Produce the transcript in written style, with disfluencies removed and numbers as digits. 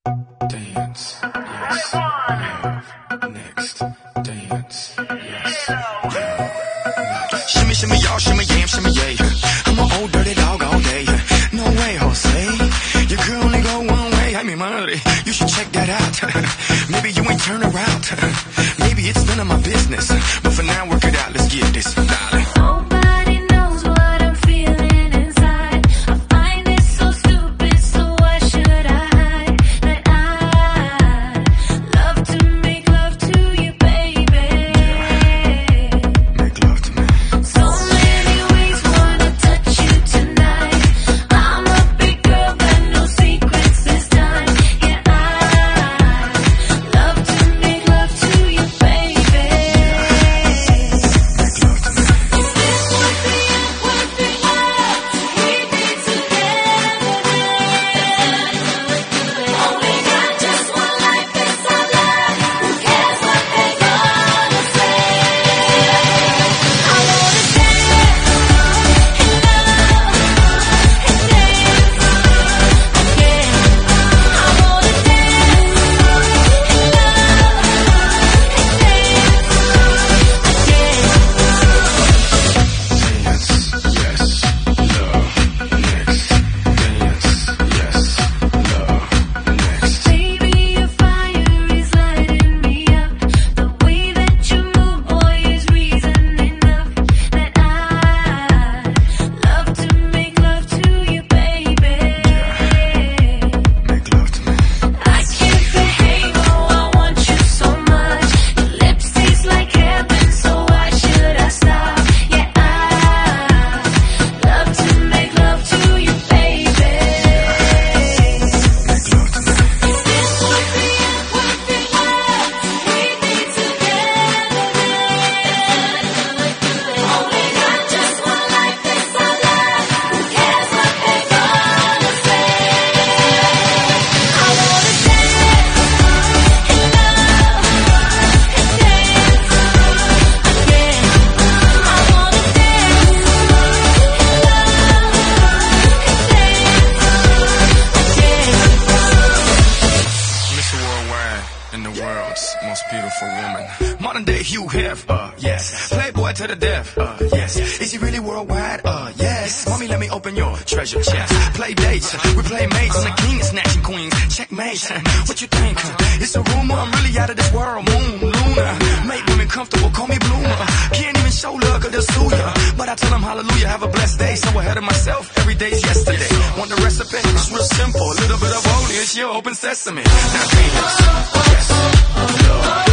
Dance, yes, love, next, dance, yes, love. Shimmy, shimmy, y'all, shimmy, yam, shimmy, yay. I'm an old dirty dog all day. No way, Jose. Your girl only go one way. I mean, money. You should check that out. Maybe you ain't turn around. Maybe it's none of my business. But for now, work it out. Let's get this, darling. Nobody knows what I'm feeling inside. I find it so stupid, so why should I hide? That I love to make love to you, baby. Make love to me. So many ways wanna touch you tonight. I'm a big girl, got no secrets this time. Yeah, I love to make love to you, baby. Make love to me. This would be a perfect world to keep me together. Only got just one life, it's our love. Who cares what they gonna say? I wanna dance and love and dance again. I wanna dance and love and dance again. Dance, yes, love, next, dance, yes, love, next. Baby, your fire is lighting me up. The way that you move, boy, is reason enough that I love to make love to you, baby. Make love to me. I can't behave, oh, I want you so much. Your lips taste like heaven, so why should I stop? Yeah, I love to make love to you, baby. Make love to me. This would be a perfect world to keep me together. Only got just one life, it's our love. Who cares what they gonna say? I wanna dance and love and dance again. I wanna dance and love and dance again. Mr. Worldwide and the world's most beautiful woman. Modern day Hugh Hef, yes. Playboy to the death, yes. Is he really worldwide? Yes. Mommy, let me open your treasure chest. Play dates, we play mates. I'm the king of snatching queens. Checkmate, what you think? It's a rumor, I'm really out of this world. Moon, Luna, make women comfortable, call me bloomer. Can't even show love, cause they'll sue ya. But I tell them hallelujah, have a blessed day. So ahead of myself, every day's yesterday. Want the recipe? It's real simple. A little bit of holy, it's your open sesame. Now dance, yes, love.